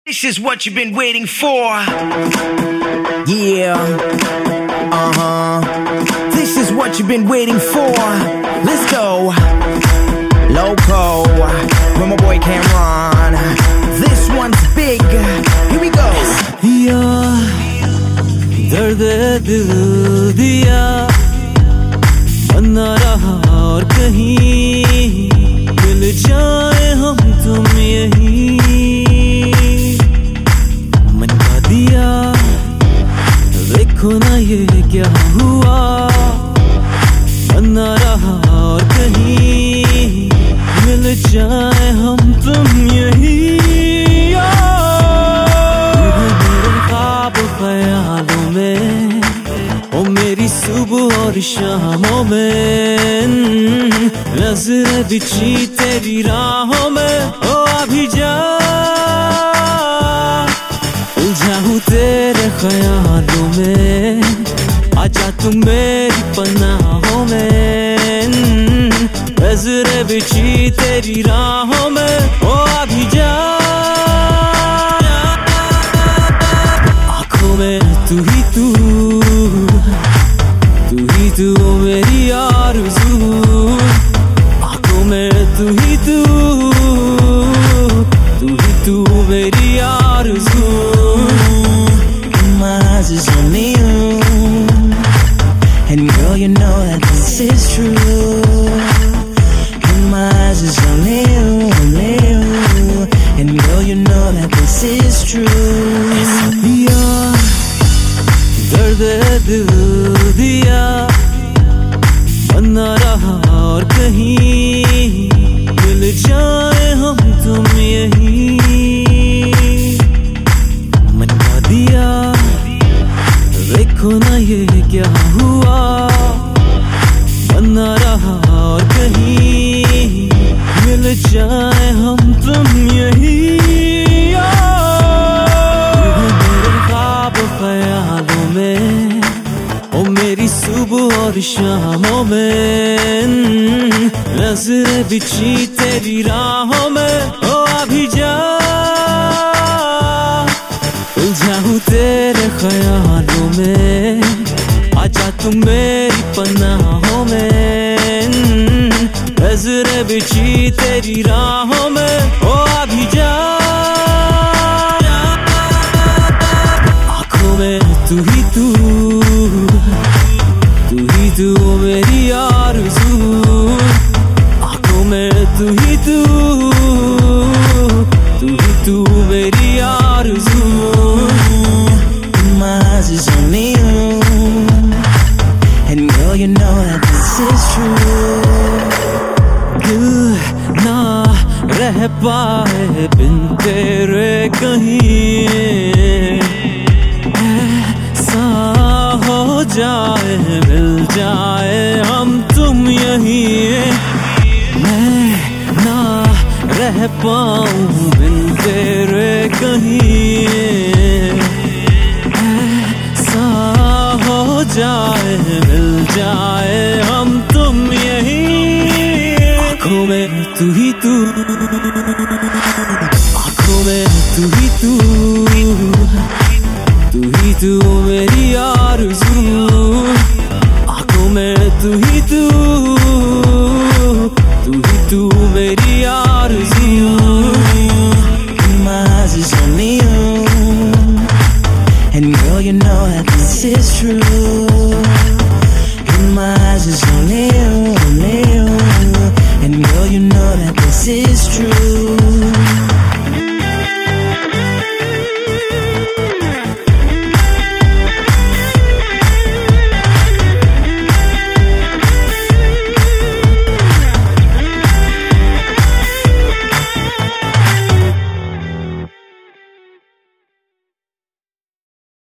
This is what you've been waiting for. Yeah. This is what you've been waiting for. Let's go. Loco. With my boy Cameron. This one's big. Here we go. दर्द दिल दिया बना रहा और कहीं मिल जाए हम तुम यहीं मन का दिया देखो ना ये क्या हुआ बना रहा और कहीं मिल जाए हम तुम यहीं ख्यालों में ओ मेरी सुबह और शामों में नजर बिछी तेरी राहों में ओ अभी जा उलझा तेरे ख्यालों में आजा तुम मेरी पनाहों में नजर बिछी तेरी राहों में ओ अभी जा तू ही तू मेरी आरज़ू आँखों में तू ही तू मेरी आरज़ू My eyes is only you, and girl you know that this is true. And my eyes is only you, and girl you know that this is true. दर्द दिल दिया बना रहा और कहीं मिल जाए हम तुम यहीं मन का दिया देखो ना ये क्या हुआ बना रहा और कहीं मिल जाए हम तुम यहीं ख्यालों में ओ मेरी सुबह और शामों में नजर बिछी तेरी राहों में ओ अभी जा उलझा तेरे ख्यालों में आजा तुम मेरी पनाहों में नजर बिछी तेरी राहों में ओ अभी जा तू ही तू मेरी आरज़ू आँखों में तू ही तू मेरी आरज़ू My eyes is only you, and girl you know that this is true. दिल ना रह पाए बिन तेरे कहीं हो जाए मिल जाए हम तुम यहीं मैं ना रह पाऊं बिन तेरे कहीं ऐसा हो जाए मिल जाए हम तुम यहीं आँखों में तू ही तू आँखों में तू ही तू मेरी आरज़ू आँखों में तू ही तू मेरी आरज़ू My eyes is only you, and girl you know that this is true. And my eyes is only you, and girl you know that this is true.